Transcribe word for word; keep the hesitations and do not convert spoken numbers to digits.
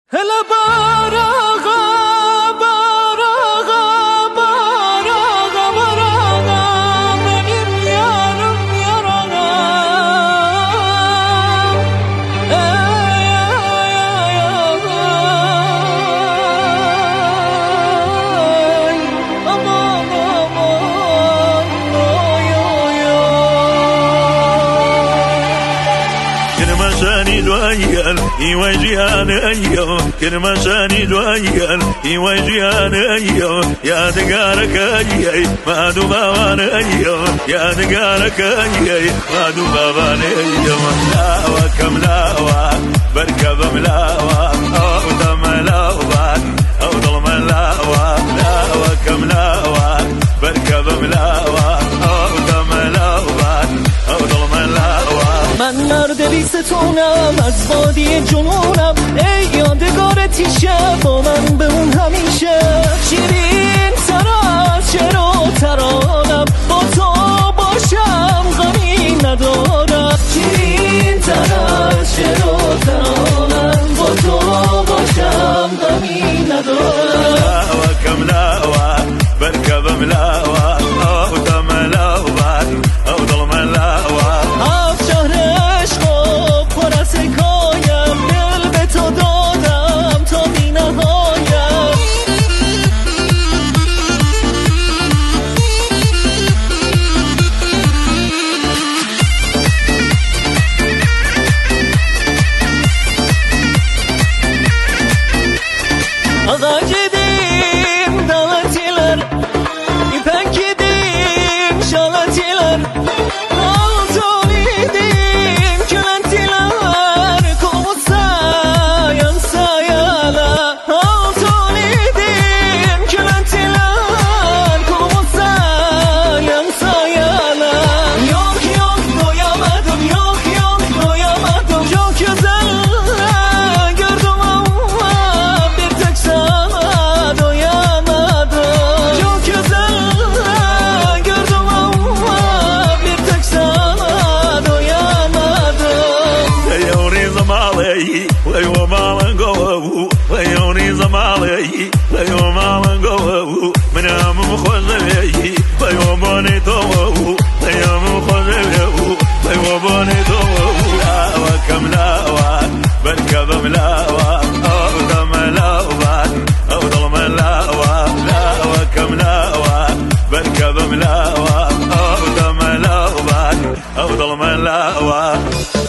هلا بارغا بارغا بارغا بارغا benim yarım yaralı ey ey ey aman aman oy oy كرمشاني دويل يواجهان ايو كرمشاني دويل يواجهان ايو يا دقارك ايي ما دو بابان ايو يا دقارك ايي ما دو بابان ايو ملاوى كملاوى بركب ملاوى او دم ملاوى او ظلم ملاوى ملاوى كملاوى بركب ملاوى او دم ملاوى او ظلم ملاوى من مرد بیستونم از وادی جنونم ای یادگار تیشه با من بمون همیشه شیرین سراز چرا ترانم با تو باشم غمی ندارم شیرین سراز چرا ترانم با تو باشم غمی ندارم ملاوى كملاوى بركب ملاوى او دم ملاوى او ظلم ملاوى Ağaç edim dalatiler, ipek edim şalatiler, altın edim külentiler, kovutsa yansa yala. Altın edim külentiler, kovutsa yansa yala. Yok yok doyamadım, yok yok doyamadım, çok güzel gördüm ama bir tek sana doyamadım. Çok güzel gördüm ama bir tek sana doyamadım. ويوني زمالي ويو مالن قوو ويوني زمالي ويو مالن قوو من ام مخزبي ويو بوني تو ويو مخزبي ويو بوني تو لا وكملاوى بركب ملاوى او دم ملاوى او ظلم ملاوى لا وكملاوى بركب ملاوى او دم ملاوى او ظلم ملاوى